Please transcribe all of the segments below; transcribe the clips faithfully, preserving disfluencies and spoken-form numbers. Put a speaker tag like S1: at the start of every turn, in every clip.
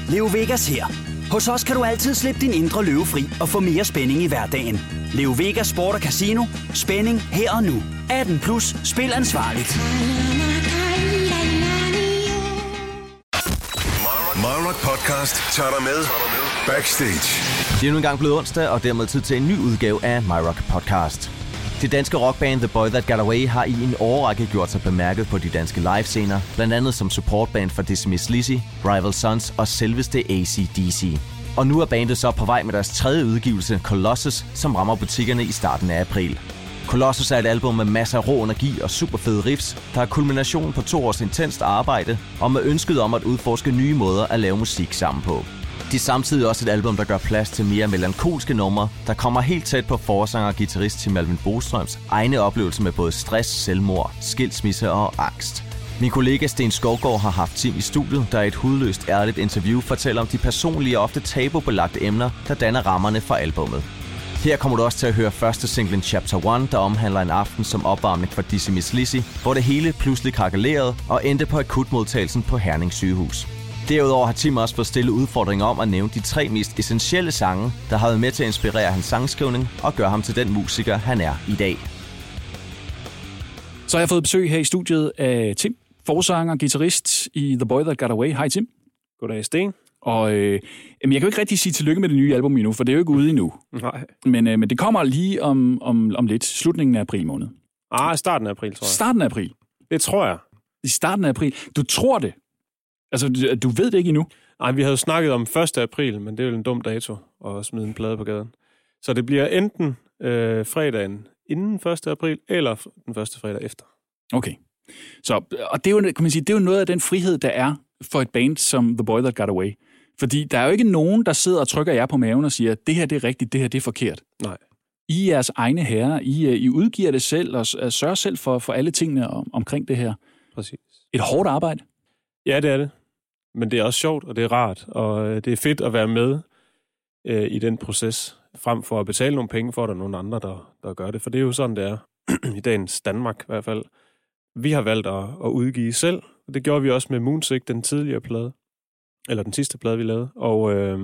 S1: Leo Vegas her. Hos os kan du altid slippe din indre løve fri og få mere spænding i hverdagen. Leo Vegas Sport og Casino. Spænding her og nu. atten plus. Spil ansvarligt.
S2: MyRock Podcast tager dig med backstage.
S3: Det er nu engang blevet onsdag, og dermed tid til en ny udgave af MyRock Podcast. Det danske rockband The Boy That Got Away har i en årrække gjort sig bemærket på de danske livescener, blandt andet som supportband for Dizzy Miss Lizzy, Rival Sons og selveste A C D C. Og nu er bandet så på vej med deres tredje udgivelse, Colossus, som rammer butikkerne i starten af april. Colossus er et album med masser af rå energi og superfede riffs, der er kulminationen på to års intenst arbejde og med ønsket om at udforske nye måder at lave musik sammen på. Det er samtidig også et album, der gør plads til mere melankolske numre, der kommer helt tæt på forsanger og guitarist Tim Alvin Bostrøms egne oplevelser med både stress, selvmord, skilsmisse og angst. Min kollega Sten Skovgaard har haft Tim i studiet, der i et hudløst ærligt interview fortæller om de personlige og ofte tabubelagte emner, der danner rammerne for albummet. Her kommer du også til at høre første singlen Chapter one, der omhandler en aften som opvarmning for Dizzy Miss Lizzy, hvor det hele pludselig krakkelerede og endte på akutmodtagelsen på Herning sygehus. Derudover har Tim også fået stillet udfordringer om at nævne de tre mest essentielle sange, der har været med til at inspirere hans sangskrivning og gøre ham til den musiker, han er i dag.
S4: Så har jeg fået besøg her i studiet af Tim, forsanger og guitarist i The Boy That Got Away. Hej Tim.
S5: Goddag Sten.
S4: Og øh, jamen, jeg kan jo ikke rigtig sige tillykke med det nye album endnu, for det er jo ikke ude endnu.
S5: Nej.
S4: Men, øh, men det kommer lige om, om, om lidt, slutningen af april måned.
S5: Ah, starten af april, tror jeg.
S4: Starten af april?
S5: Det tror jeg.
S4: I starten af april? Du tror det? Altså, du, du ved det ikke endnu?
S5: Nej, vi havde jo snakket om første april, men det er jo en dum dato at smide en plade på gaden. Så det bliver enten øh, fredagen inden første april, eller den første fredag efter.
S4: Okay. Så, og det er, jo, kan man sige, det er jo noget af den frihed, der er for et band som The Boy That Got Away. Fordi der er jo ikke nogen, der sidder og trykker jer på maven og siger, det her det er rigtigt, det her det er forkert.
S5: Nej.
S4: I er jeres egne herrer. I, I udgiver det selv og sørger selv for, for alle tingene om, omkring det her.
S5: Præcis.
S4: Et hårdt arbejde.
S5: Ja, det er det. Men det er også sjovt, og det er rart, og det er fedt at være med øh, i den proces, frem for at betale nogle penge for, at der er nogle andre, der, der gør det. For det er jo sådan, det er i dagens Danmark i hvert fald. Vi har valgt at, at udgive selv, og det gjorde vi også med Moonsick, den tidligere plade, eller den sidste plade, vi lavede. Og, øh,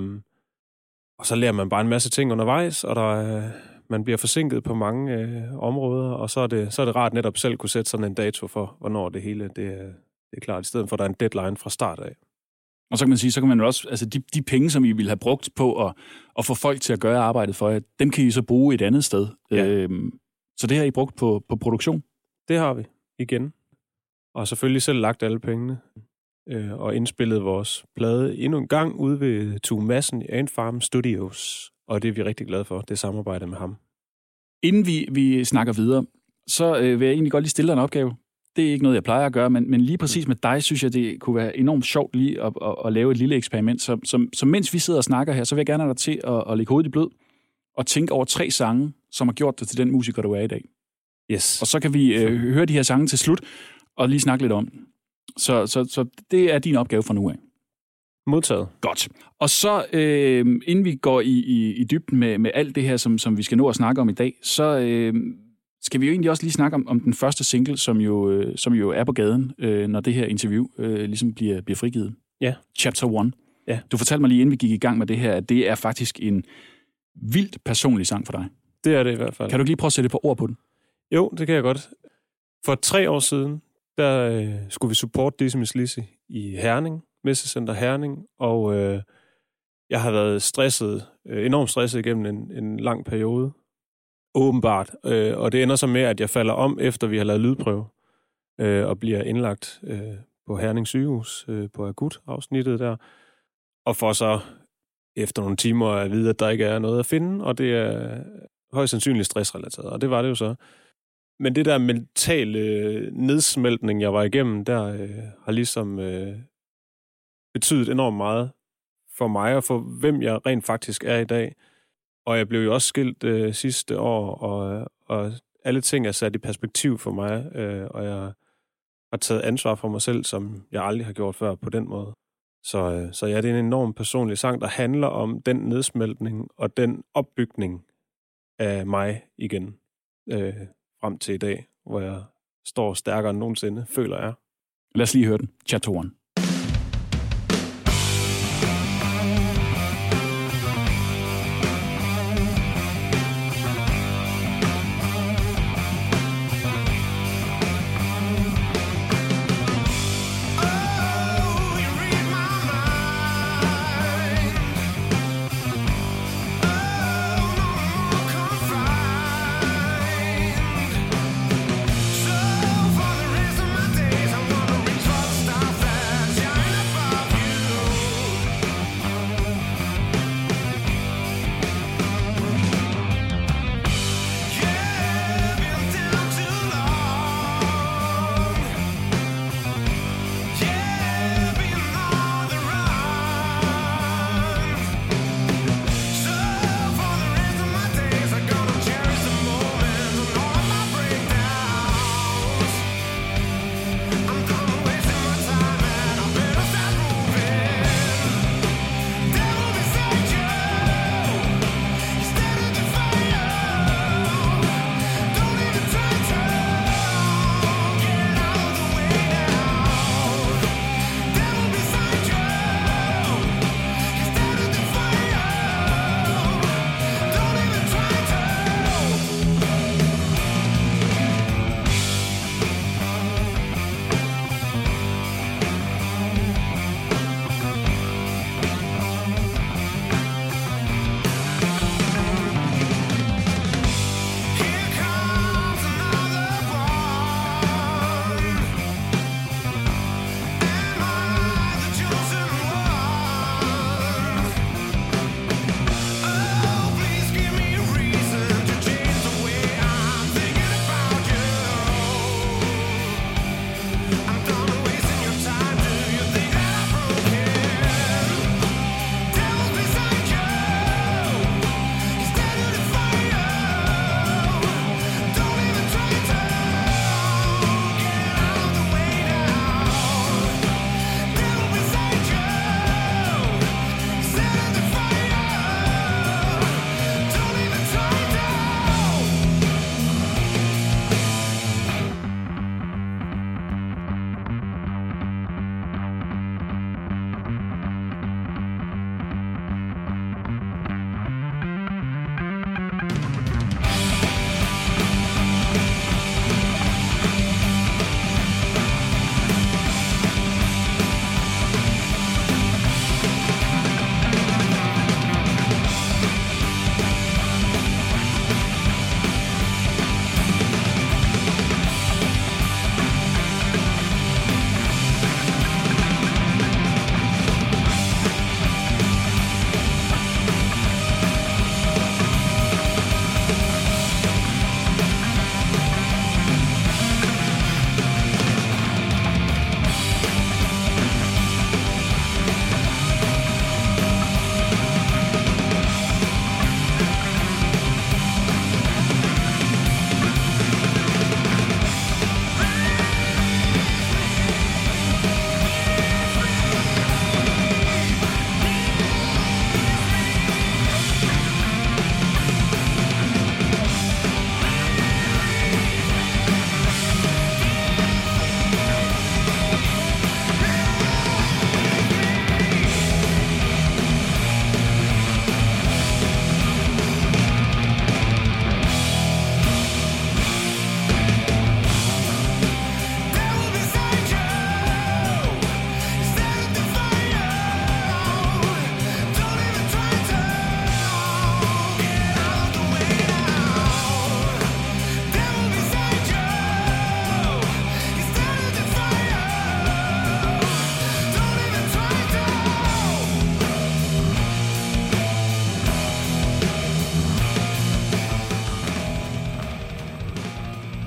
S5: og så lærer man bare en masse ting undervejs, og der, øh, man bliver forsinket på mange øh, områder, og så er, det, så er det rart netop selv kunne sætte sådan en dato for, hvornår det hele det, det er klart, i stedet for at der er en deadline fra start af.
S4: Og så kan man sige, så kan man jo også, altså de, de penge, som I ville have brugt på at, at få folk til at gøre arbejdet for jer, dem kan I så bruge et andet sted. Ja. Øhm, så det har I brugt på, på produktion?
S5: Det har vi, igen. Og selvfølgelig selv lagt alle pengene, øh, og indspillet vores plade endnu en gang ude ved Tue Madsen i Ant Farm Studios. Og det er vi rigtig glade for, det samarbejde med ham.
S4: Inden vi, vi snakker videre, så øh, vil jeg egentlig godt lige stille dig en opgave. Det er ikke noget, jeg plejer at gøre, men, men lige præcis med dig, synes jeg, det kunne være enormt sjovt lige at, at, at lave et lille eksperiment. Så, så, så mens vi sidder og snakker her, så vil jeg gerne have dig til at, at lægge hovedet i blød og tænke over tre sange, som har gjort dig til den musiker, du er i dag.
S5: Yes.
S4: Og så kan vi øh, høre de her sange til slut og lige snakke lidt om den. Så, så, så det er din opgave fra nu af.
S5: Modtaget.
S4: Godt. Og så, øh, inden vi går i, i, i dybden med, med alt det her, som, som vi skal nå at snakke om i dag, så øh, skal vi jo egentlig også lige snakke om, om den første single, som jo, øh, som jo er på gaden, øh, når det her interview øh, ligesom bliver, bliver frigivet.
S5: Ja.
S4: Chapter one.
S5: Ja.
S4: Du fortalte mig lige, inden vi gik i gang med det her, at det er faktisk en vildt personlig sang for dig.
S5: Det er det i hvert fald.
S4: Kan du lige prøve at sætte et par ord på den?
S5: Jo, det kan jeg godt. For tre år siden, der øh, skulle vi supporte Dizzy Miss Lizzy i Herning, Messecenter Herning, og øh, jeg har været stresset, øh, enormt stresset igennem en, en lang periode, åbenbart, øh, og det ender så med, at jeg falder om, efter vi har lavet lydprøve, øh, og bliver indlagt øh, på Herning sygehus, øh, på akut-afsnittet der, og får så efter nogle timer at vide, at der ikke er noget at finde, og det er højst sandsynligt stressrelateret, og det var det jo så. Men det der mentale øh, nedsmeltning, jeg var igennem, der øh, har ligesom øh, betydet enormt meget for mig og for hvem jeg rent faktisk er i dag. Og jeg blev jo også skilt øh, sidste år, og, og alle ting er sat i perspektiv for mig, øh, og jeg har taget ansvar for mig selv, som jeg aldrig har gjort før på den måde. Så, øh, så ja, det er en enorm personlig sang, der handler om den nedsmeltning og den opbygning af mig igen. Øh, frem til i dag, hvor jeg står stærkere end nogensinde, føler jeg.
S4: Lad os lige høre den. Chapter one.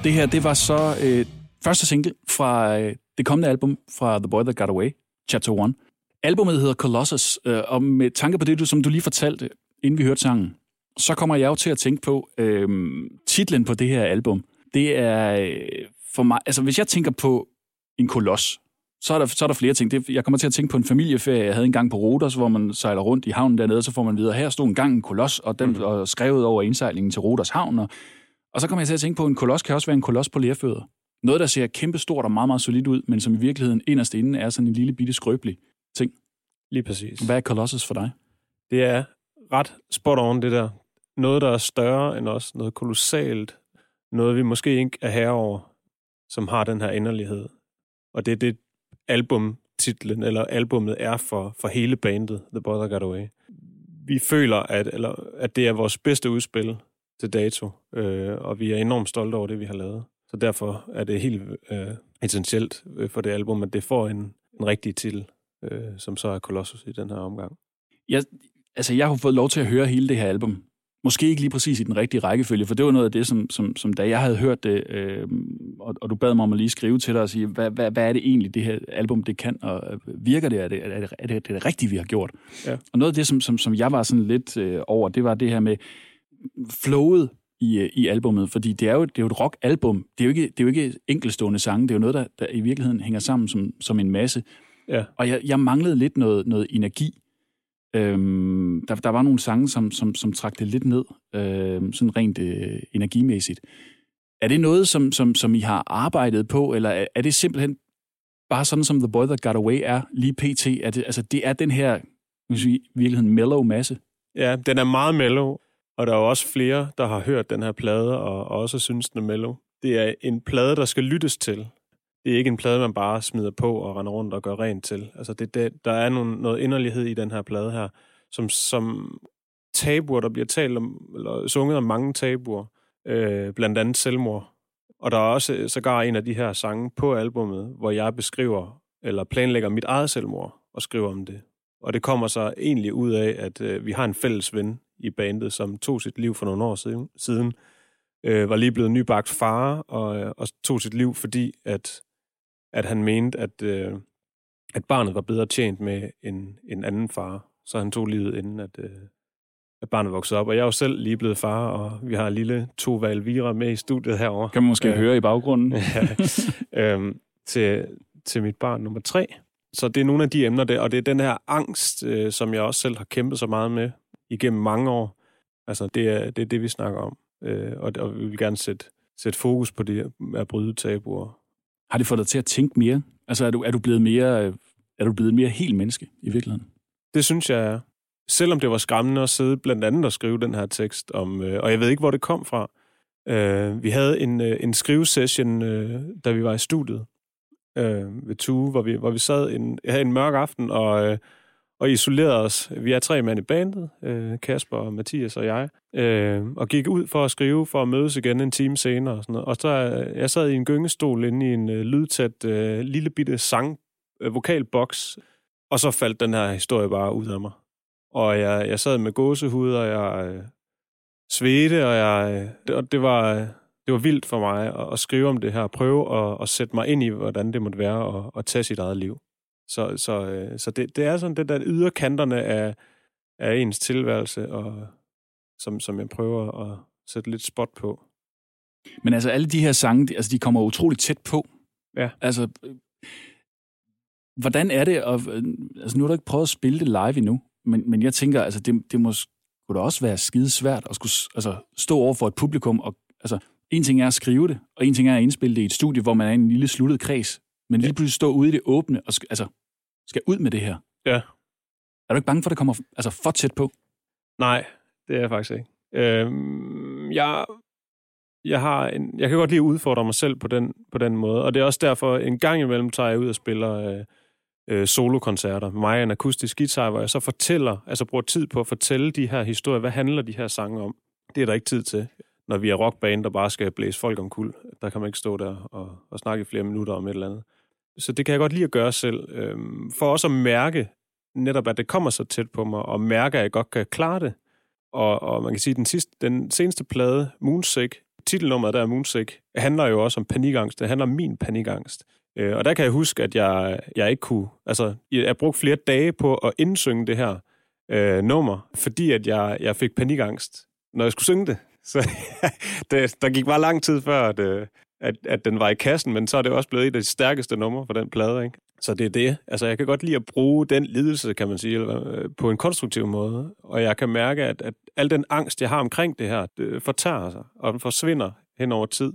S4: Det her, det var så øh, første single fra øh, det kommende album fra The Boy That Got Away, Chapter one. Albummet hedder Colossus, øh, og med tanke på det, du, som du lige fortalte, inden vi hørte sangen, så kommer jeg jo til at tænke på øh, titlen på det her album. Det er øh, for mig, altså hvis jeg tænker på en koloss, så er der, så er der flere ting. Det, jeg kommer til at tænke på en familieferie, jeg havde en gang på Rhodos, hvor man sejler rundt i havnen dernede, så får man videre, her stod en gang en koloss, og den og skrevet over indsejlingen til Rhodos havn, og, og så kommer jeg til at tænke på, at en koloss kan også være en koloss på lerfødder. Noget, der ser kæmpestort og meget, meget solidt ud, men som i virkeligheden inderst inde er sådan en lille bitte skrøbelig ting.
S5: Lige præcis.
S4: Hvad er Colossus for dig?
S5: Det er ret spot on, det der. Noget, der er større end os. Noget kolossalt. Noget, vi måske ikke er herre over, som har den her inderlighed. Og det er det, albumtitlen, eller albumet er for, for hele bandet, The Boy That Got Away. Vi føler, at, eller, at det er vores bedste udspil til dato, øh, og vi er enormt stolte over det, vi har lavet. Så derfor er det helt øh, essentielt for det album, at det får en, en rigtig titel, øh, som så er Colossus i den her omgang.
S4: Jeg, altså, jeg har fået lov til at høre hele det her album. Måske ikke lige præcis i den rigtige rækkefølge, for det var noget af det, som, som, som da jeg havde hørt det, øh, og, og du bad mig om at lige skrive til dig og sige, hvad, hvad, hvad er det egentlig, det her album, det kan, og virker det, er det, er det, er det, er det rigtige, vi har gjort? Ja. Og noget af det, som, som, som jeg var sådan lidt øh, over, det var det her med flowet i, i albummet, fordi det er jo, det er jo et rock-album. Det er jo ikke, det er jo ikke enkeltstående sange, det er jo noget, der, der i virkeligheden hænger sammen som, som en masse. Ja. Og jeg, jeg manglede lidt noget, noget energi. Øhm, der, der var nogle sange, som, som, som trak det lidt ned, øhm, sådan rent øh, energimæssigt. Er det noget, som, som, som I har arbejdet på, eller er, er det simpelthen bare sådan, som The Boy That Got Away er lige pt? Er det, altså, det er den her, hvis vi i virkeligheden mellow masse?
S5: Ja, den er meget mellow, og der er jo også flere, der har hørt den her plade, og også synes, den er mellow. Det er en plade, der skal lyttes til. Det er ikke en plade, man bare smider på og render rundt og gør rent til. Altså det, det, der er nogle, noget inderlighed i den her plade her, som, som tabuer, der bliver talt om, eller sunget om mange tabuer, øh, blandt andet selvmord. Og der er også sågar en af de her sange på albummet, hvor jeg beskriver, eller planlægger mit eget selvmord, og skriver om det. Og det kommer så egentlig ud af, at øh, vi har en fælles ven i bandet, som tog sit liv for nogle år siden, siden øh, var lige blevet nybagt far, og, og tog sit liv, fordi at at han mente, at, øh, at barnet var bedre tjent med en, en anden far. Så han tog livet, inden at, øh, at barnet voksede op. Og jeg er jo selv lige blevet far, og vi har lille Tova Elvira med i studiet herovre.
S4: Kan man måske øh, høre i baggrunden.
S5: ja, øh, til, til mit barn nummer tre. Så det er nogle af de emner der, og det er den her angst, øh, som jeg også selv har kæmpet så meget med igennem mange år. Altså, det er det, er det vi snakker om. Øh, og, og vi vil gerne sætte, sætte fokus på det at bryde tabuer.
S4: Har det fået dig til at tænke mere? Altså, er du, er du blevet mere, er du blevet mere helt menneske i virkeligheden?
S5: Det synes jeg er. Selvom det var skræmmende at sidde blandt andet og skrive den her tekst om, øh, og jeg ved ikke, hvor det kom fra. Øh, vi havde en, øh, en skrivesession, øh, da vi var i studiet øh, ved Tue, hvor vi, hvor vi sad en, en mørk aften og, øh, og isolerede os. Vi er tre mænd i bandet, øh, Kasper, Mathias og jeg, øh, og gik ud for at skrive, for at mødes igen en time senere. Og, sådan noget. Og så øh, jeg sad i en gyngestol inde i en øh, lydtæt øh, lille bitte sang, øh, vokalboks, og så faldt den her historie bare ud af mig. Og jeg, jeg sad med gåsehud, og jeg øh, svedte, og, jeg, øh, og det, var, øh, det var vildt for mig at, at skrive om det her, prøve at, at sætte mig ind i, hvordan det måtte være at, at tage sit eget liv. Så, så, øh, så det, det er sådan det der yderkanterne af, af ens tilværelse, og, som, som jeg prøver at sætte lidt spot på.
S4: Men altså, alle de her sange, de, altså, de kommer utroligt tæt på.
S5: Ja.
S4: Altså, hvordan er det? At, altså, nu har du ikke prøvet at spille det live endnu, men, men jeg tænker, altså, det, det må skulle da også være skide svært at skulle, altså, stå over for et publikum. Og, altså, en ting er at skrive det, og en ting er at indspille det i et studie, hvor man er i en lille sluttet kreds. Men lige pludselig stå ude i det åbne og altså, skal ud med det her.
S5: Ja.
S4: Er du ikke bange for, at det kommer altså, for tæt på?
S5: Nej, det er jeg faktisk ikke. Øhm, jeg, jeg, har en, jeg kan godt lide at udfordre mig selv på den, på den måde, og det er også derfor, en gang imellem tager jeg ud og spiller øh, øh, solokoncerter. Mig og en akustisk guitar, hvor jeg så fortæller, altså bruger tid på at fortælle de her historier. Hvad handler de her sange om? Det er der ikke tid til, når vi er rockband, der bare skal blæse folk om kul. Der kan man ikke stå der og, og snakke i flere minutter om et eller andet. Så det kan jeg godt lide at gøre selv. Øhm, for også at mærke netop, at det kommer så tæt på mig, og mærke, at jeg godt kan klare det. Og, og man kan sige, at den, sidste, den seneste plade, Moonsick, titelnummeret der, Moonsick, handler jo også om panikangst. Det handler om min panikangst. Øh, og der kan jeg huske, at jeg, jeg ikke kunne... Altså, jeg brugte flere dage på at indsynge det her øh, nummer, fordi at jeg, jeg fik panikangst, når jeg skulle synge det. Så det, der gik bare lang tid før, at, at, at den var i kassen, men så er det også blevet et af de stærkeste numre for den plade, ikke? Så det er det. Altså, jeg kan godt lide at bruge den lidelse, kan man sige, på en konstruktiv måde. Og jeg kan mærke, at, at al den angst, jeg har omkring det her, det fortærer sig, og den forsvinder hen over tid.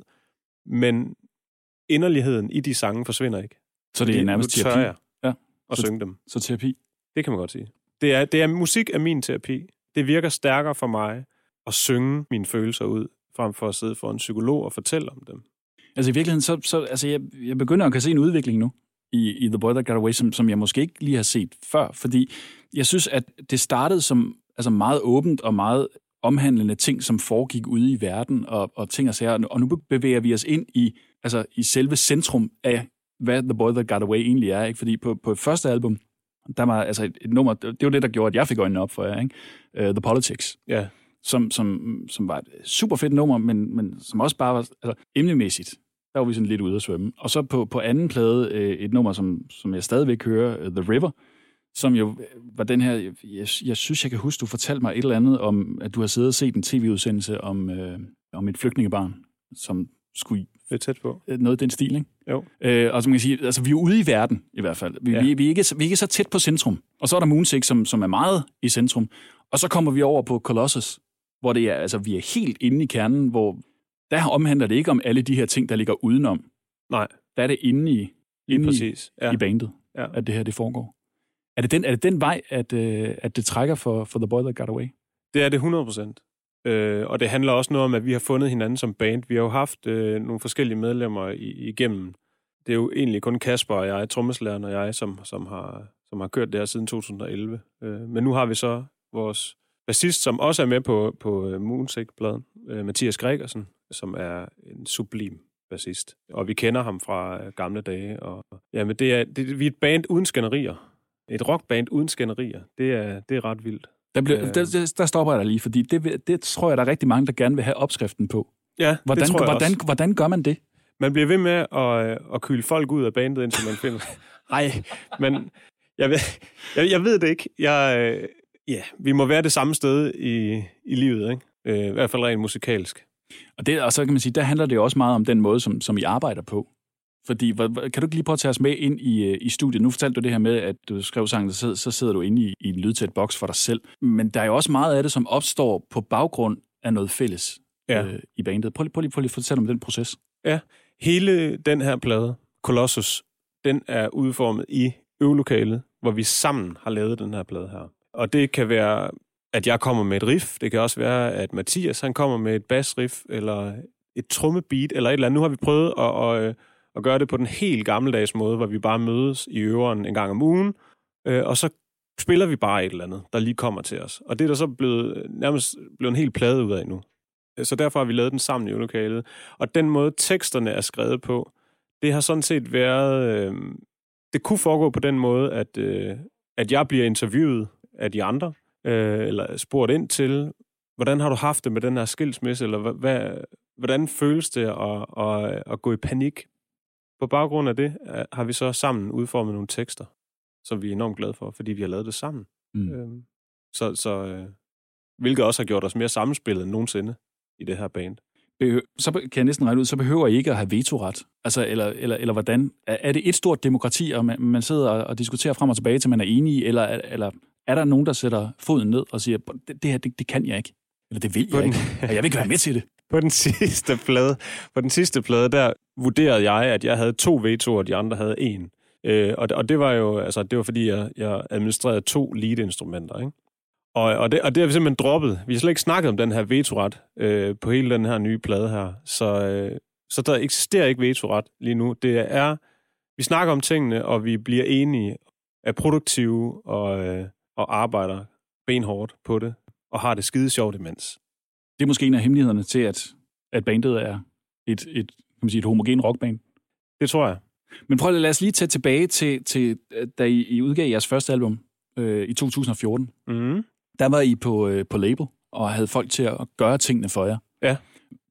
S5: Men inderligheden i de sange forsvinder ikke.
S4: Så det er nærmest terapi?
S5: Jeg
S4: ja.
S5: at
S4: så,
S5: synge dem.
S4: Så terapi?
S5: Det kan man godt sige. Det er, det er musik er min terapi. Det virker stærkere for mig at synge mine følelser ud, frem for at sidde for en psykolog og fortælle om dem.
S4: Altså i virkeligheden, så, så altså jeg, jeg begynder at kan se en udvikling nu i, i The Boy That Got Away, som, som jeg måske ikke lige har set før, fordi jeg synes, at det startede som altså meget åbent og meget omhandlende ting, som foregik ude i verden og, og ting og sager, og nu bevæger vi os ind i, altså, i selve centrum af, hvad The Boy That Got Away egentlig er, ikke? Fordi på, på første album, der var altså et, et nummer, det var det, der gjorde, at jeg fik øjnene op for jer, ikke? Uh, The Politics.
S5: Ja. Yeah.
S4: Som, som, som var et super fedt nummer, men, men som også bare var, altså emnemæssigt, der var vi sådan lidt ude at svømme. Og så på, på anden plade, øh, et nummer, som, som jeg stadigvæk hører, uh, The River, som jo var den her, jeg, jeg synes, jeg kan huske, du fortalte mig et eller andet om, at du har siddet og set en tv-udsendelse om, øh, om et flygtningebarn, som skulle...
S5: Det er tæt på.
S4: Noget af den stil, ikke?
S5: Jo.
S4: Øh, og som man kan sige, altså vi er ude i verden, i hvert fald. Vi, ja. vi, vi, er, ikke, vi er ikke så tæt på centrum. Og så er der Moonsick, som, som er meget i centrum. Og så kommer vi over på Colossus, hvor det er, altså, vi er helt inde i kernen, hvor der omhandler det ikke om alle de her ting, der ligger udenom.
S5: Nej.
S4: Der er det inde i, inde
S5: Præcis. Ja.
S4: i, i bandet, ja. At det her det foregår. Er det den, er det den vej, at, øh, at det trækker for, for The Boy That Got Away?
S5: Det er det hundrede procent. Øh, og det handler også noget om, at vi har fundet hinanden som band. Vi har jo haft øh, nogle forskellige medlemmer i, igennem. Det er jo egentlig kun Kasper og jeg, trommeslæren og jeg, som, som, har, som har kørt det her siden to tusind og elleve. Øh, men nu har vi så vores bassist, som også er med på, på Moonsick-pladen, øh, Mathias Gregersen, som er en sublim bassist. Og vi kender ham fra gamle dage. Og, ja, men det er, det, vi er et band uden skænderier. Et rockband uden skænderier. Det er, det er ret vildt.
S4: Der, blev, øh, der, der stopper jeg dig lige, fordi det, det tror jeg, der er rigtig mange, der gerne vil have opskriften på.
S5: Ja,
S4: hvordan,
S5: det tror jeg
S4: hvordan,
S5: også.
S4: Hvordan gør man det?
S5: Man bliver ved med at, at kyle folk ud af bandet, indtil man finder... Nej, men jeg ved, jeg, jeg ved det ikke. Jeg, ja, vi må være det samme sted i, i livet, ikke? Øh, I hvert fald rent musikalsk.
S4: Og, det, og så kan man sige, der handler det også meget om den måde, som, som I arbejder på. Fordi, kan du ikke lige prøve at tage os med ind i, i studiet? Nu fortalte du det her med, at du skrev sangen, så, så sidder du inde i, i en lydtæt boks for dig selv. Men der er jo også meget af det, som opstår på baggrund af noget fælles ja. øh, i bandet. Prøv, prøv lige, prøv lige at fortælle om den proces.
S5: Ja, hele den her plade, Colossus, den er udformet i øvelokalet, hvor vi sammen har lavet den her plade her. Og det kan være, at jeg kommer med et riff. Det kan også være, at Mathias han kommer med et bassriff, eller et trommebeat, eller et eller andet. Nu har vi prøvet at... at og gøre det på den helt gammeldags måde, hvor vi bare mødes i øveren en gang om ugen, øh, og så spiller vi bare et eller andet, der lige kommer til os. Og det er der så blevet, nærmest blevet en hel plade ud af nu. Så derfor har vi lavet den sammen i øvelokalet. Og den måde, teksterne er skrevet på, det har sådan set været... Øh, det kunne foregå på den måde, at, øh, at jeg bliver interviewet af de andre, øh, eller spurgt ind til, hvordan har du haft det med den her skilsmisse, eller hvad, hvordan føles det at, at, at gå i panik? På baggrund af det har vi så sammen udformet nogle tekster, som vi er enormt glade for, fordi vi har lavet det sammen. Mm. Øhm, så, så øh, hvilket også har gjort os mere sammenspillet end nogensinde i det her band.
S4: Behø- så kan jeg næsten regne ud, så behøver I ikke at have vetoret. Altså, eller, eller, eller hvordan? Er, er det et stort demokrati, og man, man sidder og, og diskuterer frem og tilbage, til man er enige, eller, eller er der nogen, der sætter foden ned og siger, det, det her, det, det kan jeg ikke, eller det vil jeg ikke, og jeg vil ikke være med til det?
S5: På den sidste plade, på den sidste plade, der vurderede jeg, at jeg havde to vetoer, og de andre havde en. Øh, og, det, og det var jo, altså, det var fordi, jeg, jeg administrerede to lead-instrumenter, ikke? Og, og, det, og det har vi simpelthen droppet. Vi har slet ikke snakket om den her vetoret øh, på hele den her nye plade her. Så, øh, så der eksisterer ikke vetoret lige nu. Det er, vi snakker om tingene, og vi bliver enige, er produktive og, øh, og arbejder benhårdt på det, og har det skide sjovt imens.
S4: Det er måske en af hemmelighederne til, at, at bandet er et, et, kan man sige, et homogen rockband.
S5: Det tror jeg.
S4: Men prøv at lade os lige tage tilbage til, til da I, I udgav jeres første album øh, i to tusind og fjorten.
S5: Mm.
S4: Der var I på, øh, på label og havde folk til at gøre tingene for jer.
S5: Ja.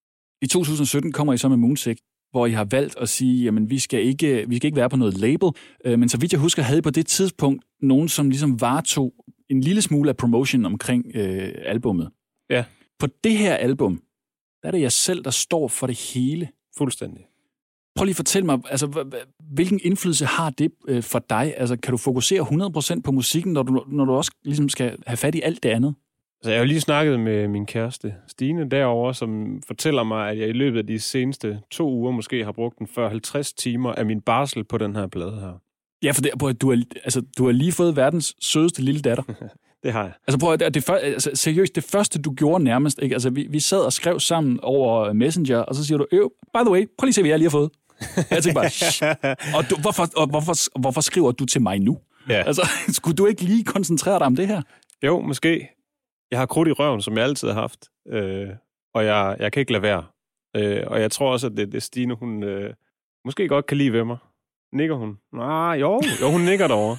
S4: I to tusind sytten kommer I så med Moonsick, hvor I har valgt at sige, jamen vi skal ikke, vi skal ikke være på noget label, øh, men så vidt jeg husker, havde I på det tidspunkt nogen, som ligesom varetog en lille smule af promotion omkring øh, albummet.
S5: Ja.
S4: På det her album, der er det jeg selv, der står for det hele.
S5: Fuldstændig.
S4: Prøv lige at fortælle mig, altså, hvilken indflydelse har det øh, for dig? Altså, kan du fokusere hundrede procent på musikken, når du, når du også ligesom skal have fat i alt det andet?
S5: Altså, jeg har jo lige snakket med min kæreste, Stine, derovre, som fortæller mig, at jeg i løbet af de seneste to uger måske har brugt en fyrre til halvtreds timer af min barsel på den her plade her.
S4: Ja, for det, prøv, du, har, altså, du har lige fået verdens sødeste lille datter.
S5: Det har jeg.
S4: Altså, prøv, det, det, altså, seriøst, det første, du gjorde nærmest, ikke? Altså, vi, vi sad og skrev sammen over Messenger, og så siger du, øv, by the way, prøv lige at se, hvad jeg lige har fået. Jeg tænkte bare, shh. Og, du, hvorfor, og hvorfor, hvorfor skriver du til mig nu?
S5: Ja.
S4: Altså, skulle du ikke lige koncentrere dig om det her?
S5: Jo, måske. Jeg har krudt i røven, som jeg altid har haft, øh, og jeg, jeg kan ikke lade være. Øh, og jeg tror også, at det, det Stine, hun øh, måske godt kan lide ved mig. Nikker hun? Nej, jo, jo, hun nikker derovre.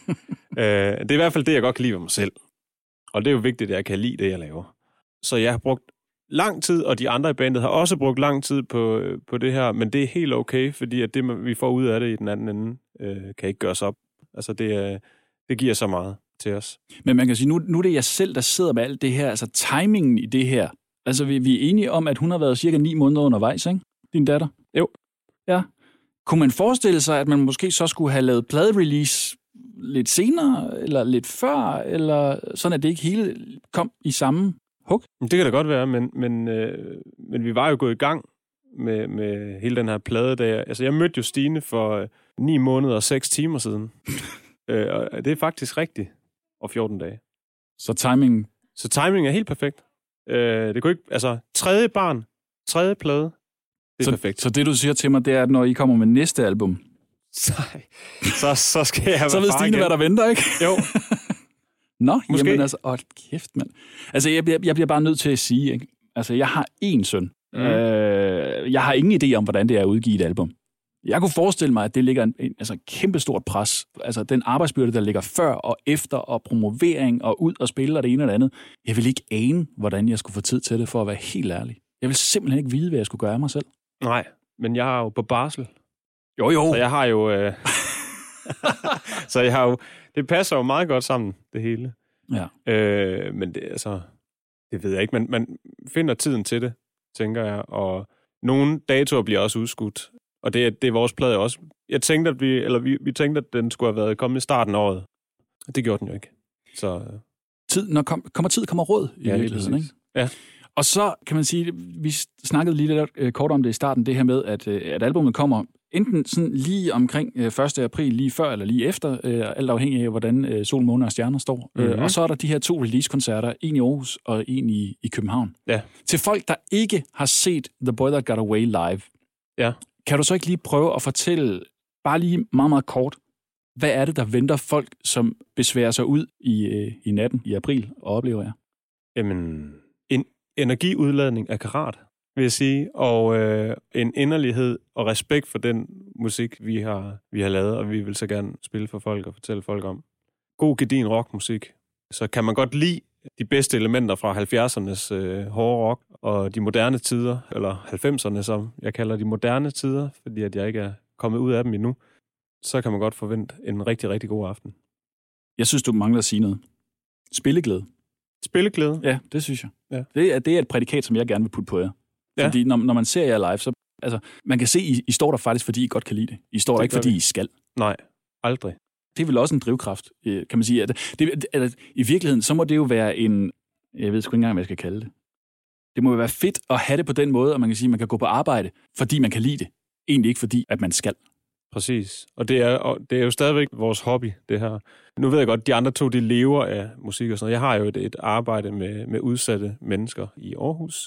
S5: øh, det er i hvert fald det, jeg godt kan lide ved mig selv. Og det er jo vigtigt, at jeg kan lide det, jeg laver. Så jeg har brugt lang tid, og de andre i bandet har også brugt lang tid på, på det her, men det er helt okay, fordi at det, vi får ud af det i den anden ende, øh, kan ikke gøres op. Altså, det, det giver så meget til os.
S4: Men man kan sige, nu, nu er det jeg selv, der sidder med alt det her, altså timingen i det her. Altså, vi, vi er enige om, at hun har været cirka ni måneder undervejs, ikke? Din datter?
S5: Jo.
S4: Ja. Kunne man forestille sig, at man måske så skulle have lavet pladerelease lidt senere, eller lidt før, eller sådan, at det ikke hele kom i samme hug?
S5: Det kan da godt være, men, men, øh, men vi var jo gået i gang med, med hele den her plade. Der. Altså, jeg mødte jo Stine for øh, ni måneder og seks timer siden. øh, og det er faktisk rigtigt. Og fjorten dage.
S4: Så timingen...
S5: Så timingen er helt perfekt. Øh, det kunne ikke... Altså, tredje barn, tredje plade, det er
S4: så,
S5: perfekt.
S4: Så det, du siger til mig, det er, at når I kommer med næste album...
S5: Så, så, så skal jeg...
S4: så ved Stine, hvad der venter, ikke?
S5: Jo.
S4: Nå,
S5: måske.
S4: Jamen altså... Åh, kæft, mand. Altså, jeg, jeg, jeg bliver bare nødt til at sige, ikke? Altså, jeg har én søn. Mm. Øh, jeg har ingen idé om, hvordan det er at udgive et album. Jeg kunne forestille mig, at det ligger en, en altså, kæmpestort pres. Altså, den arbejdsbyrde, der ligger før og efter, og promovering, og ud og spille, og det ene og det andet. Jeg vil ikke ane, hvordan jeg skulle få tid til det, for at være helt ærlig. Jeg vil simpelthen ikke vide, hvad jeg skulle gøre af mig selv.
S5: Nej, men jeg er jo på barsel.
S4: Jo, jo.
S5: Så jeg har jo... Øh... så jeg har jo... Det passer jo meget godt sammen, det hele.
S4: Ja.
S5: Øh, men det, altså... Det ved jeg ikke, men man finder tiden til det, tænker jeg. Og nogle datoer bliver også udskudt. Og det er, det er vores plade også. Jeg tænkte, at vi, eller vi, vi tænkte, at den skulle have været kommet i starten af året. Det gjorde den jo ikke. Så...
S4: Tid, når kom, kommer tid, kommer råd i
S5: ja,
S4: virkeligheden, ikke?
S5: Ja.
S4: Og så kan man sige, vi snakkede lige lidt øh, kort om det i starten, det her med, at, øh, at albumet kommer enten sådan lige omkring øh, første april, lige før eller lige efter, øh, alt afhængig af, hvordan øh, sol, måne og stjerner står. Mm-hmm. Øh, og så er der de her to release-koncerter, en i Aarhus og en i, i København.
S5: Ja.
S4: Til folk, der ikke har set The Boy That Got Away live,
S5: ja.
S4: Kan du så ikke lige prøve at fortælle, bare lige meget, meget kort, hvad er det, der venter folk, som besværer sig ud i, øh, i natten i april og oplever jer?
S5: Jamen, en energiudladning af karat, vil jeg sige, og øh, en inderlighed og respekt for den musik, vi har, vi har lavet, og vi vil så gerne spille for folk og fortælle folk om. God gedigen rockmusik. Så kan man godt lide de bedste elementer fra halvfjerdsernes øh, hårde rock og de moderne tider, eller halvfemserne, som jeg kalder de moderne tider, fordi at jeg ikke er kommet ud af dem endnu, så kan man godt forvente en rigtig, rigtig god aften.
S4: Jeg synes, du mangler at sige noget. Spilleglæde.
S5: Spilleglæde?
S4: Ja, det synes jeg.
S5: Ja.
S4: Det, er, det er et prædikat, som jeg gerne vil putte på jer. Ja. Fordi når, når man ser jer live, så altså, man kan se, I, I står der faktisk, fordi I godt kan lide det. I står der ikke, fordi vi. I skal.
S5: Nej, aldrig.
S4: Det er vel også en drivkraft, kan man sige. At det, at i virkeligheden, så må det jo være en... Jeg ved sgu ikke engang, hvad jeg skal kalde det. Det må jo være fedt at have det på den måde, at man kan sige, at man kan gå på arbejde, fordi man kan lide det. Egentlig ikke fordi, at man skal.
S5: Præcis. Og det er, og det er jo stadigvæk vores hobby, det her. Nu ved jeg godt, at de andre to, de lever af musik og sådan noget. Jeg har jo et, et arbejde med, med udsatte mennesker i Aarhus.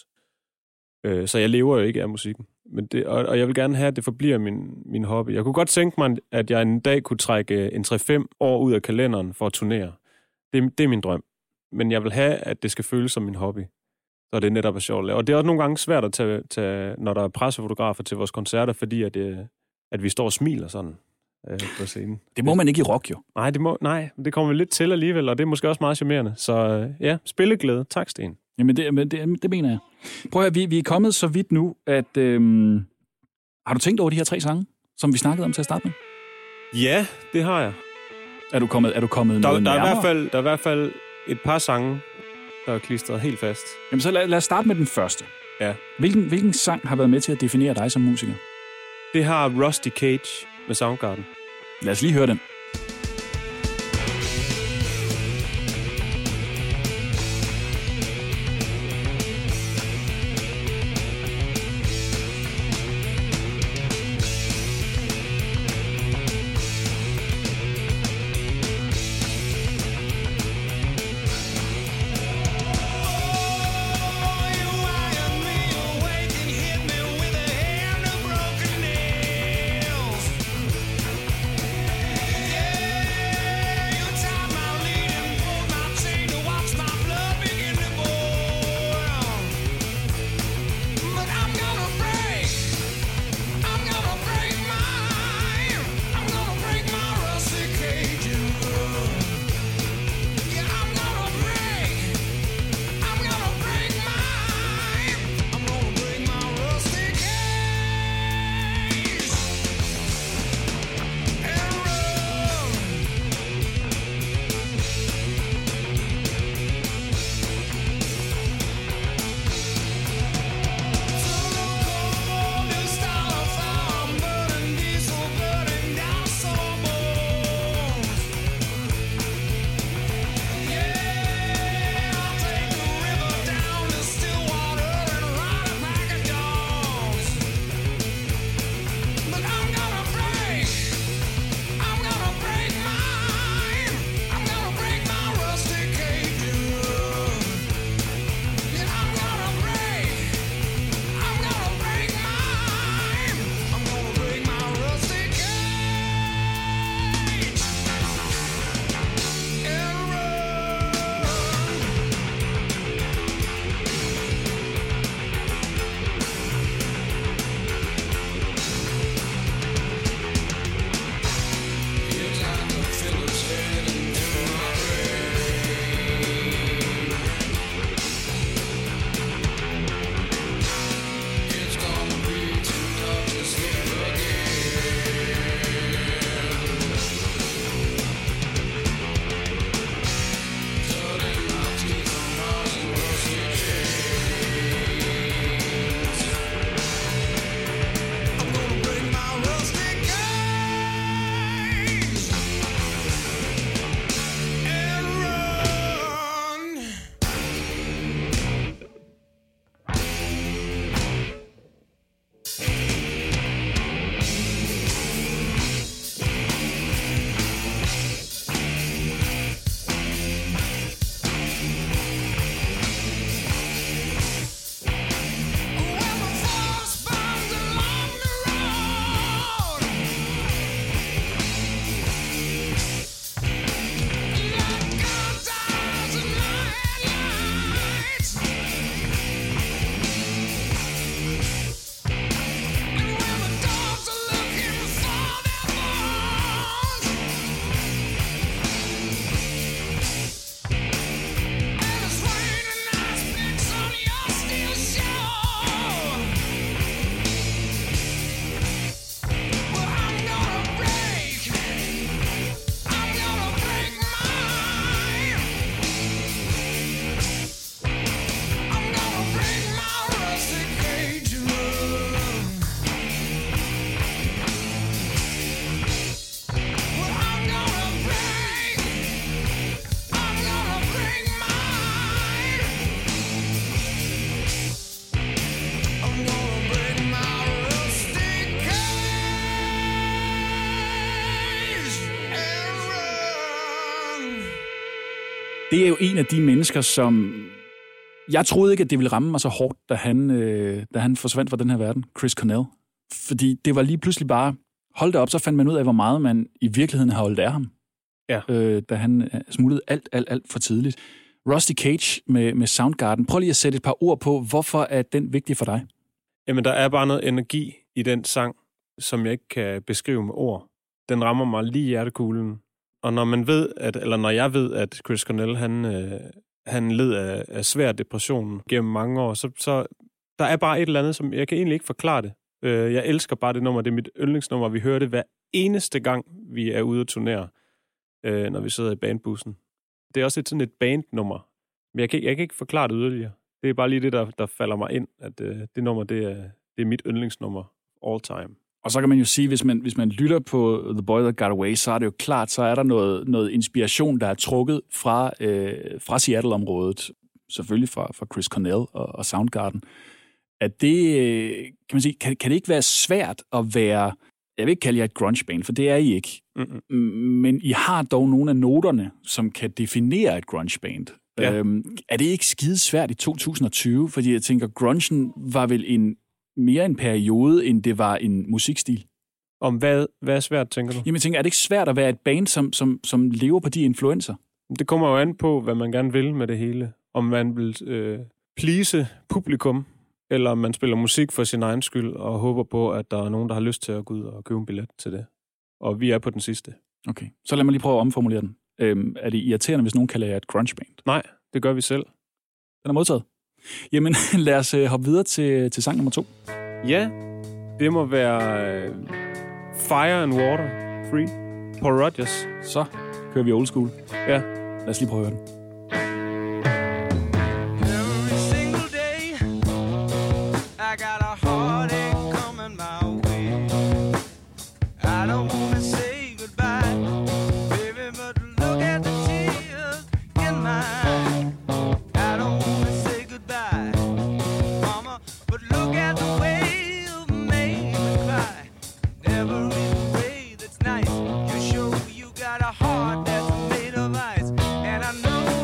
S5: Øh, så jeg lever jo ikke af musikken. Men det, og, og jeg vil gerne have, at det forbliver min, min hobby. Jeg kunne godt tænke mig, at jeg en dag kunne trække en tre fem år ud af kalenderen for at turnere. Det, det er min drøm. Men jeg vil have, at det skal føles som min hobby. Så det netop er sjovt. Og det er også nogle gange svært at tage, tage når der er pressefotografer til vores koncerter, fordi at, det, at vi står og smiler sådan øh, på scenen.
S4: Det må man ikke i rock, jo.
S5: Nej, det, må, nej, det kommer vi lidt til alligevel, og det er måske også meget charmerende. Så øh, ja, spilleglæde. Tak, Sten.
S4: Jamen, det, det, det mener jeg. Prøv at høre, vi, vi er kommet så vidt nu, at... Øhm, har du tænkt over de her tre sange, som vi snakkede om til at starte med?
S5: Ja, det har jeg.
S4: Er du kommet, er du kommet
S5: der,
S4: noget
S5: der er, i
S4: nærmere?
S5: hvert fald, der er i hvert fald et par sange, der er klistret helt fast.
S4: Jamen, så lad, lad os starte med den første.
S5: Ja.
S4: Hvilken, hvilken sang har været med til at definere dig som musiker?
S5: Det har Rusty Cage med Soundgarden.
S4: Lad os lige høre den. Det er jo en af de mennesker, som... Jeg troede ikke, at det ville ramme mig så hårdt, da han, øh, da han forsvandt fra den her verden, Chris Cornell. Fordi det var lige pludselig bare... Hold da op, så fandt man ud af, hvor meget man i virkeligheden har holdt af ham.
S5: Ja.
S4: Øh, da han smuttede alt, alt, alt for tidligt. Rusty Cage med, med Soundgarden. Prøv lige at sætte et par ord på, hvorfor er den vigtig for dig?
S5: Jamen, der er bare noget energi i den sang, som jeg ikke kan beskrive med ord. Den rammer mig lige i hjertekuglen. Og når man ved, at, eller når jeg ved, at Chris Cornell, han, øh, han led af, af svær depression gennem mange år. Så, så der er bare et eller andet, som jeg kan egentlig ikke forklare det. Øh, jeg elsker bare det nummer. Det er mit yndlingsnummer. Vi hører det hver eneste gang, vi er ude at turnere, øh, når vi sidder i bandbussen. Det er også et, sådan et bandnummer. Men jeg kan, jeg kan ikke forklare det yderligere. Det er bare lige det, der, der falder mig ind, at øh, det nummer, det er, det er mit yndlingsnummer all time.
S4: Og så kan man jo sige, hvis man, hvis man lytter på The Boy That Got Away, så er det jo klart, så er der noget, noget inspiration, der er trukket fra, øh, fra Seattle-området, selvfølgelig fra, fra Chris Cornell og, og Soundgarden. At det, kan man sige, kan, kan det ikke være svært at være, jeg vil ikke kalde jer et grunge-band, for det er I ikke, mm-hmm. men I har dog nogle af noterne, som kan definere et grunge-band. Ja. Øhm, er det ikke skide svært i to tusind og tyve? Fordi jeg tænker, grungen var vel en mere en periode, end det var en musikstil.
S5: Om hvad, hvad er svært, tænker du?
S4: Jamen, jeg tænker, er det ikke svært at være et band, som, som, som lever på de influencer?
S5: Det kommer jo an på, hvad man gerne vil med det hele. Om man vil øh, please publikum, eller om man spiller musik for sin egen skyld, og håber på, at der er nogen, der har lyst til at gå ud og købe en billet til det. Og vi er på den sidste.
S4: Okay, så lad mig lige prøve at omformulere den. Øhm, er det irriterende, hvis nogen kalder jer et grunge-band?
S5: Nej, det gør vi selv.
S4: Den er modtaget. Jamen, lad os øh, hoppe videre til, til sang nummer to.
S5: Ja, det må være øh, Fire and Water, Free, Paul Rodgers.
S4: Så kører vi old school.
S5: Ja.
S4: Lad os lige prøve at høre den.
S6: Nice. You show you got a heart that's made of ice, and I know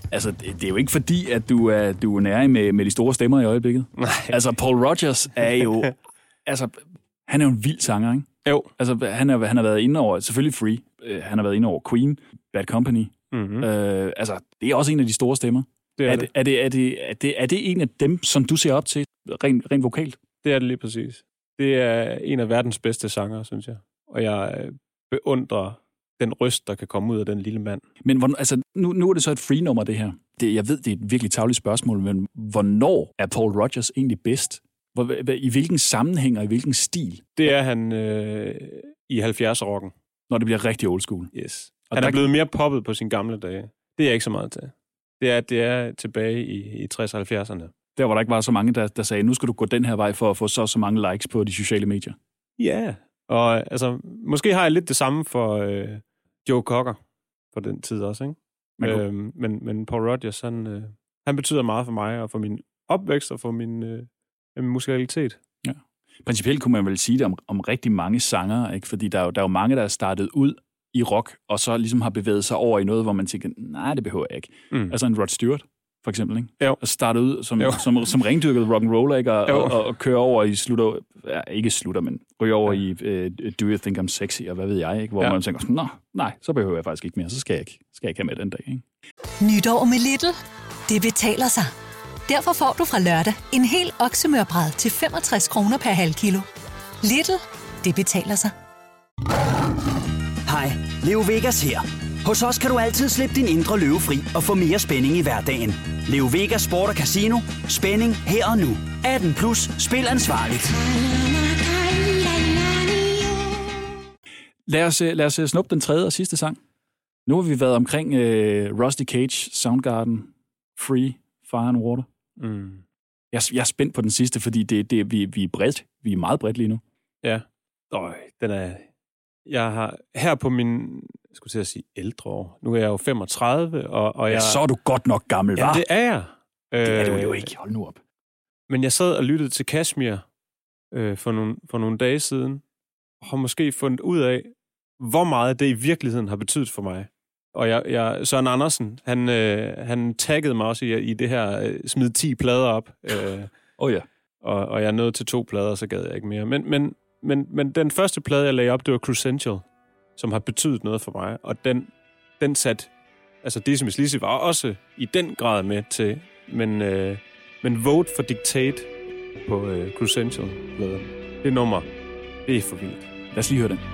S4: Altså, det, det er jo ikke fordi, at du er, du er nære med, med de store stemmer i øjeblikket.
S5: Nej.
S4: Altså, Paul Rodgers er jo... altså, han er jo en vild sanger, ikke?
S5: Jo.
S4: Altså, han, er, han har været inde over... Selvfølgelig Free. Uh, han har været inde over Queen, Bad Company. Mm-hmm. Uh, altså, det er også en af de store stemmer. Det er, er, det. Det, er, det, er, det, er, det, er det en af dem, som du ser op til, rent, rent vokalt?
S5: Det er det lige præcis. Det er en af verdens bedste sanger, synes jeg. Og jeg beundrer den røst, der kan komme ud af den lille mand.
S4: Men altså, nu, nu er det så et free-nummer, det her. Det, jeg ved, det er et virkelig tarveligt spørgsmål, men hvornår er Paul Rodgers egentlig bedst? Hvor, I hvilken sammenhæng og i hvilken stil?
S5: Det er han øh, i halvfjerds-rocken.
S4: Når det bliver rigtig old school?
S5: Yes. Og han er blevet mere poppet på sine gamle dage. Det er jeg ikke så meget til. Det er, det er tilbage i, i tres og halvfjerdserne.
S4: Der hvor der ikke var så mange, der, der sagde, nu skal du gå den her vej for at få så så mange likes på de sociale medier.
S5: Ja, og altså, måske har jeg lidt det samme for øh, Joe Cocker på den tid også, ikke? Men, øhm, men, men Paul Rodgers, han, øh, han betyder meget for mig og for min opvækst og for min, øh, min musikalitet.
S4: Ja. Principielt kunne man vel sige det om, om rigtig mange sangere, ikke? Fordi der er, jo, der er jo mange, der er startet ud i rock, og så ligesom har bevæget sig over i noget, hvor man tænker, nej, det behøver jeg ikke. Mm. Altså en Rod Stewart, for eksempel, ikke?
S5: Jo.
S4: Og startede ud som, som, som rendyrket rock'n'roller, ikke? Og, og, og, og kører over i slutter, ja, ikke slutter, men ryger over ja. i uh, Do You Think I'm Sexy, og hvad ved jeg, ikke? Hvor ja. man tænker, nå, nej, så behøver jeg faktisk ikke mere, så skal jeg ikke, skal jeg ikke have med den dag, ikke?
S6: Nytår med Lidl. Det betaler sig. Derfor får du fra lørdag en hel oksemørbræd til femogtres kroner per halv kilo. Lidl, det betaler sig.
S1: Hej, Leo Vegas her. Hos os kan du altid slippe din indre løve fri og få mere spænding i hverdagen. Leo Vegas Sport og Casino. Spænding her og nu. atten plus. Spil ansvarligt.
S4: Lad os, lad os snuppe den tredje og sidste sang. Nu har vi været omkring uh, Rusty Cage, Soundgarden, Free, Fire and Water. Mm. Jeg, jeg er spændt på den sidste, fordi det, det, vi, vi er bredt. Vi er meget bredt lige nu.
S5: Ja. Øj, den er... Jeg har her på min, jeg skulle til at sige ældre år. Nu er jeg jo femogtredive, og, og jeg...
S4: Ja, så er du godt nok gammel, hva'?
S5: Ja, det er jeg.
S4: Det er du jo ikke. Hold nu op.
S5: Men jeg sad og lyttede til Kashmir øh, for, nogle, for nogle dage siden, og har måske fundet ud af, hvor meget det i virkeligheden har betydet for mig. Og jeg, jeg, Søren Andersen, han, øh, han taggede mig også i, i det her, øh, smid ti plader op. Øh,
S4: oh ja.
S5: Og, og jeg nåede til to plader, så gad jeg ikke mere. Men... men Men, men den første plade, jeg lagde op, det var Crucial, som har betydet noget for mig. Og den, den satte... Altså, Decimus Lizzy var også i den grad med til... Men, øh, men Vote for Dictate på øh, Crucial-pladen. Det nummer, det er for vildt.
S4: Lad os lige høre den.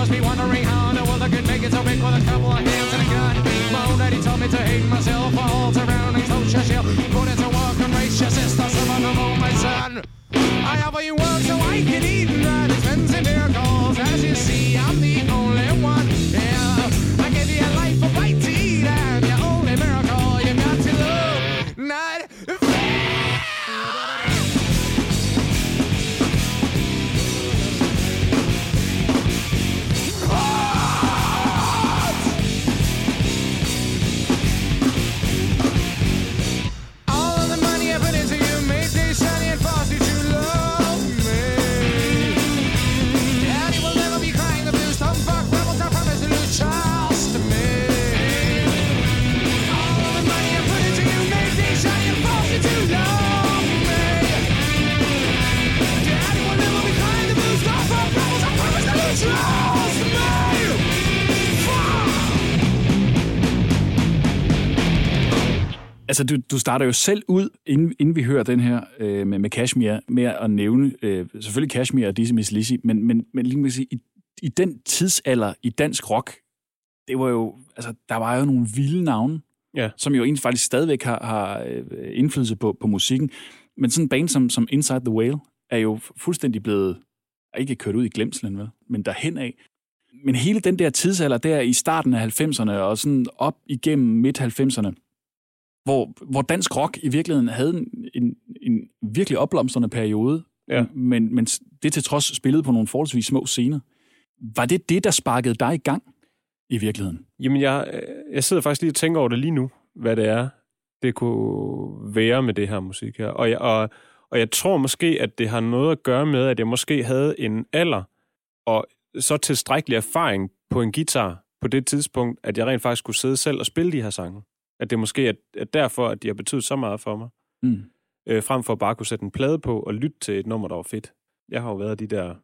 S7: must be wondering how in the world I could make it so big with a couple of hands and a gun. My own daddy told me to hate myself for all surroundings, so shall shall. Put it to work and race your sister, some of them on my son. I offer you work so I can eat and ride expensive miracles. As you see, I'm the only one. Yeah, I give you a life of right to eat, and your only miracle you got to love. Not
S4: Altså, du, du starter jo selv ud, inden, inden vi hører den her øh, med, med Kashmir, med at nævne, øh, selvfølgelig Kashmir og Dizzy Miss Lizzy, men, men, men lige sige, i, i den tidsalder i dansk rock, det var jo, altså, der var jo nogle vilde navne, ja, som jo egentlig faktisk stadigvæk har, har indflydelse på, på musikken. Men sådan en band som, som Inside the Whale er jo fuldstændig blevet, ikke kørt ud i glemslen, vel, men derhen af. Men hele den der tidsalder, der i starten af halvfemserne og sådan op igennem midt halvfemserne, Hvor, hvor dansk rock i virkeligheden havde en, en, en virkelig opblomstrende periode, ja, men, men det til trods spillede på nogle forholdsvis små scener. Var det det, der sparkede dig i gang i virkeligheden?
S5: Jamen, jeg, jeg sidder faktisk lige og tænker over det lige nu, hvad det er, det kunne være med det her musik her. Og jeg, og, og jeg tror måske, at det har noget at gøre med, at jeg måske havde en alder og så tilstrækkelig erfaring på en guitar på det tidspunkt, at jeg rent faktisk kunne sidde selv og spille de her sange. At det måske er, er derfor, at de har betydet så meget for mig. Mm. Øh, frem for at bare kunne sætte en plade på og lytte til et nummer, der var fedt. Jeg har jo været de der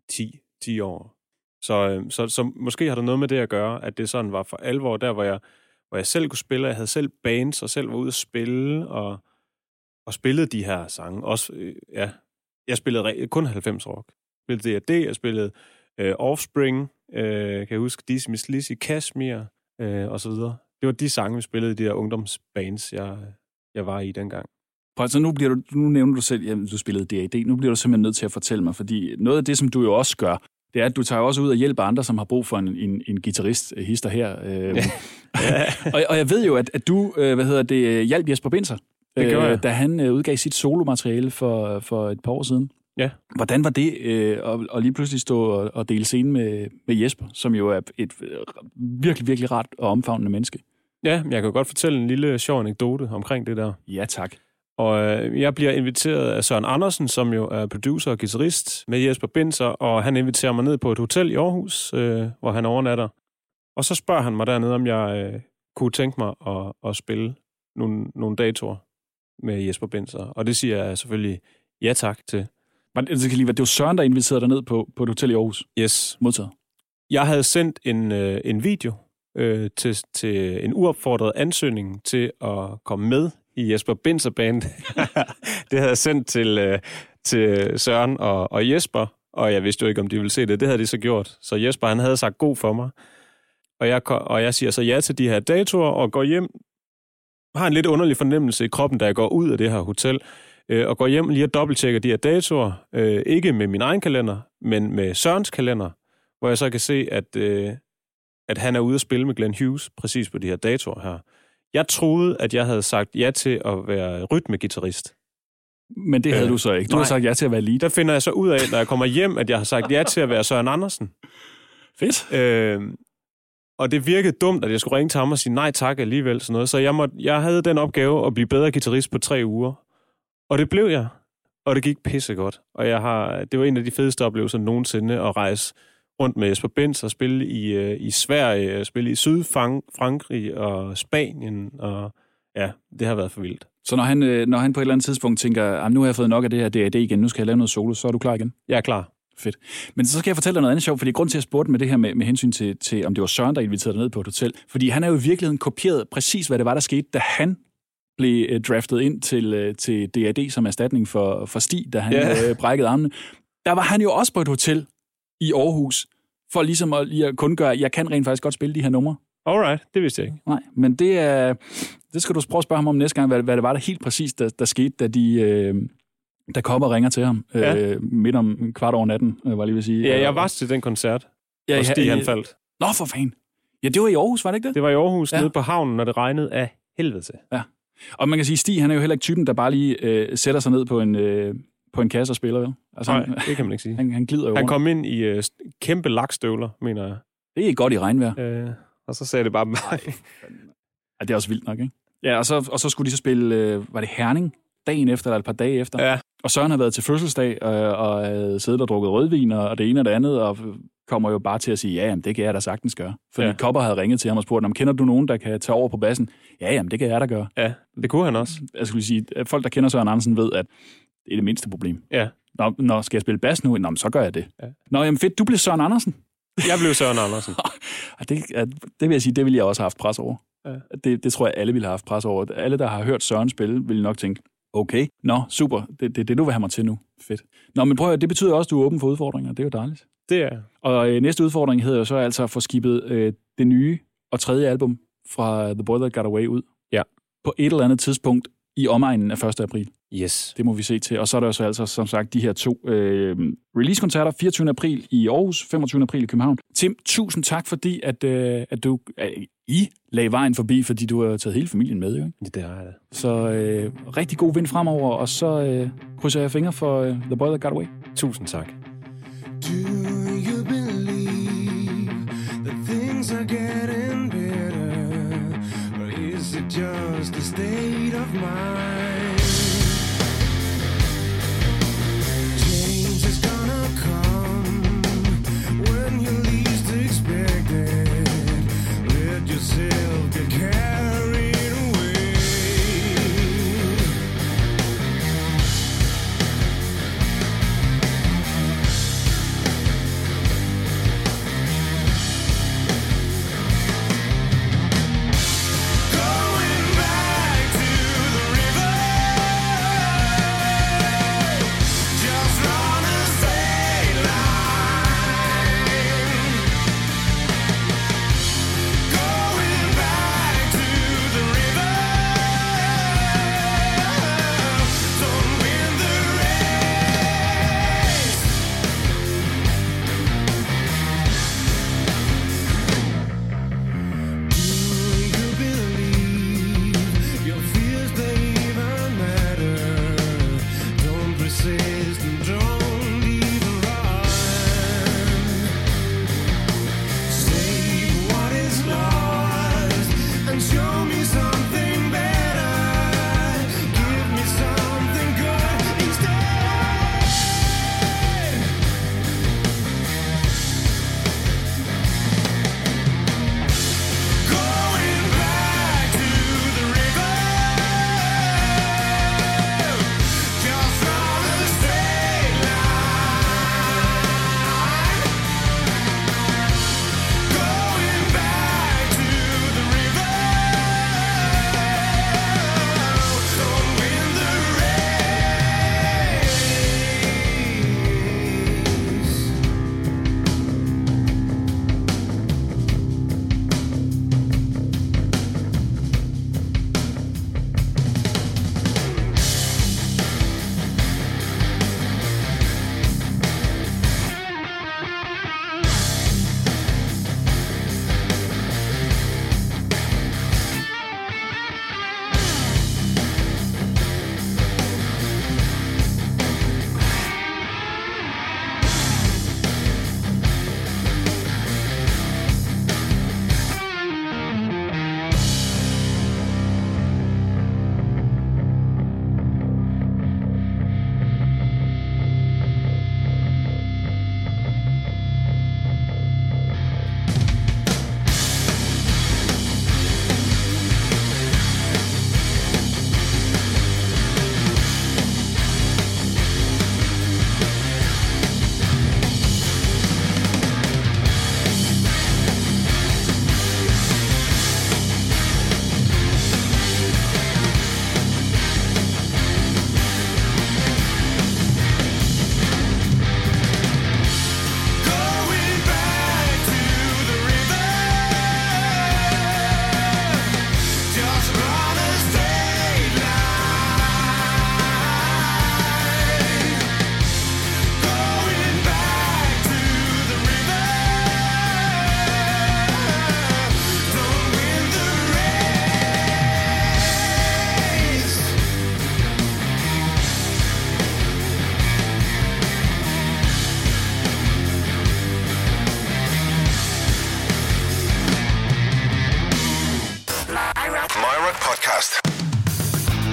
S5: ti år. Så, øh, så, så måske har det noget med det at gøre, at det sådan var for alvor, der hvor jeg, hvor jeg selv kunne spille. Jeg havde selv bands og selv var ude at spille og, og spillede de her sange. Også, øh, ja, jeg spillede kun halvfems rock. Jeg spillede D og D, jeg spillede øh, Offspring, øh, kan jeg huske, Dizzy Miss Lizzy, Kashmir øh, og så videre. Det var de sange, vi spillede i de der ungdomsbands, jeg, jeg var i dengang.
S4: Prøv, så nu, bliver du, nu nævner du selv, at du spillede D A D. Nu bliver du simpelthen nødt til at fortælle mig, fordi noget af det, som du jo også gør, det er, at du tager også ud og hjælper andre, som har brug for en, en, en guitarist, hister her. Øh, ja. og, og jeg ved jo, at, at du, hvad hedder det, hjalp Jesper Binzer, øh, da han udgav sit solomateriale for, for et par år siden. Ja. Hvordan var det øh, at, at lige pludselig stå og, og dele scene med, med Jesper, som jo er et virkelig, virkelig rart og omfavnende menneske?
S5: Ja, jeg kan godt fortælle en lille sjov anekdote omkring det der.
S4: Ja, tak.
S5: Og øh, jeg bliver inviteret af Søren Andersen, som jo er producer og guitarist med Jesper Binzer, og han inviterer mig ned på et hotel i Aarhus, øh, hvor han overnatter. Og så spørger han mig dernede, om jeg øh, kunne tænke mig at, at spille nogle, nogle datoer med Jesper Binzer. Og det siger jeg selvfølgelig ja tak til.
S4: Det var Søren, der inviterede dig ned på, på et hotel i Aarhus?
S5: Yes.
S4: Modtaget.
S5: Jeg havde sendt en, øh, en video øh, til, til en uopfordret ansøgning til at komme med i Jesper Binzer Band. Det havde jeg sendt til, øh, til Søren og, og Jesper, og jeg vidste jo ikke, om de ville se det. Det havde de så gjort. Så Jesper, han havde sagt god for mig. Og jeg, og jeg siger så ja til de her datoer, og går hjem. Har en lidt underlig fornemmelse i kroppen, da jeg går ud af det her hotel, øh, og går hjem lige og dobbelttjekker de her datoer. Øh, ikke med min egen kalender, men med Sørens kalender, hvor jeg så kan se, at, øh, at han er ude at spille med Glenn Hughes, præcis på de her datoer her. Jeg troede, at jeg havde sagt ja til at være rytmegitarrist.
S4: Men det havde øh, du så ikke. Du
S5: nej.
S4: har sagt ja til at være lead.
S5: Der finder jeg så ud af, når jeg kommer hjem, at jeg har sagt ja til at være Søren Andersen.
S4: Fedt.
S5: Øh, og det virkede dumt, at jeg skulle ringe til ham og sige nej tak alligevel. Sådan noget. Så jeg, måtte, jeg havde den opgave at blive bedre guitarist på tre uger. Og det blev jeg. Og det gik pissegodt. Og jeg har, det var en af de fedeste oplevelser nogensinde at rejse rundt med Jesper Binzer og spille i, i Sverige, spille i Sydfrankrig og Spanien. Og ja, det har været for vildt.
S4: Så når han, når han på et eller andet tidspunkt tænker, nu har jeg fået nok af det her D A D igen, nu skal jeg lave noget solo, så er du klar igen?
S5: Jeg er klar.
S4: Fedt. Men så skal jeg fortælle dig noget andet sjovt, fordi grund til at spurgte med det her med, med hensyn til, til, om det var Søren, der inviterede dig ned på et hotel, fordi han er jo i virkeligheden kopieret præcis, hvad det var, der skete, da han blev draftet ind til, til D A D som erstatning for, for Stig, da han yeah. brækkede armene. Der var han jo også på et hotel i Aarhus, For ligesom at, lige at kun gøre, at jeg kan rent faktisk godt spille de her numre.
S5: Alright, det vidste jeg ikke.
S4: Nej, men det er... Det skal du prøve at spørge ham om næste gang, hvad, hvad det var der helt præcis, der, der skete, da de... Øh, der kommer og ringer til ham ja. øh, midt om en kvart over natten, øh, var jeg lige ved at sige.
S5: Ja, jeg var til den koncert,
S4: ja,
S5: hvor Stig
S4: ja,
S5: han faldt.
S4: Nå, for fanden. Ja, det var i Aarhus, var det ikke det?
S5: Det var i Aarhus, ja. Nede på havnen, når det regnede af helvede til.
S4: Ja. Og man kan sige, Stig, han er jo heller ikke typen, der bare lige øh, sætter sig ned på en, øh, på en kasse og spiller, vel? Altså,
S5: Nej,
S4: han,
S5: det kan man ikke sige.
S4: Han, han glider jo
S5: Han
S4: rundt.
S5: kom ind i øh, kæmpe lakstøvler, mener jeg.
S4: Det er godt i regnvejr.
S5: Øh, og så sagde det bare mig.
S4: Ja, det er også vildt nok, ikke? Ja, og så, og så skulle de så spille, øh, var det Herning, dagen efter, eller et par dage efter.
S5: Ja.
S4: Og Søren havde været til fødselsdag, øh, og havde siddet og drukket rødvin, og det ene og det andet, og kommer jo bare til at sige, ja, jamen, det kan jeg da sagtens gøre. Fordi ja. Kopper havde ringet til ham og spurgt, kender du nogen, der kan tage over på bassen? Ja, jamen, det kan jeg da gøre.
S5: Ja, det kunne han også.
S4: Jeg skulle sige, at folk, der kender Søren Andersen, ved, at det er det mindste problem.
S5: Ja.
S4: Nå, når skal jeg spille bas nu? Nå, så gør jeg det.
S5: Ja.
S4: Nå, jamen fedt, du blev Søren Andersen.
S5: Jeg blev Søren Andersen.
S4: det, det vil jeg sige, det ville jeg også have haft pres over.
S5: Ja.
S4: Det, det tror jeg, alle ville have haft pres over. Alle, der har hørt Søren spille, ville nok tænke, okay, nå, super, det er det, det, du vil have mig til nu. Fedt. Nå, men prøv at, det betyder også, at du er åben for udfordringer. Det er jo dejligt.
S5: Det er.
S4: Og øh, næste udfordring hedder jo så altså at få skibet øh, det nye og tredje album fra The Boy That Got Away ud.
S5: Ja.
S4: På et eller andet tidspunkt i omegnen af første april.
S5: Yes.
S4: Det må vi se til. Og så er der jo så altså, som sagt, de her to øh, release-koncerter. fireogtyvende april i Aarhus, femogtyvende april i København. Tim, tusind tak, fordi at, øh, at du øh, I lagde vejen forbi, fordi du har taget hele familien med. Jo,
S5: det har jeg da.
S4: Så øh, rigtig god vind fremover, og så øh, krydser jeg fingre for øh, The Boy That Got Away.
S5: Tusind tak.
S7: Do you believe that things are getting better, or is it just a state of mind? Change is gonna come when you least expect it. Let yourself get carried away. Going back to the river.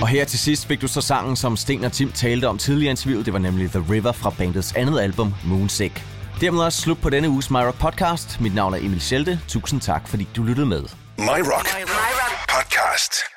S3: Og her til sidst fik du så sangen, som Sten og Tim talte om tidligere i interviewet. Det var nemlig The River fra bandets andet album, Moonsick. Dermed også slut på denne uges My Rock podcast. Mit navn er Emil Schelte. Tusind tak, fordi du lyttede med.
S2: My Rock Podcast.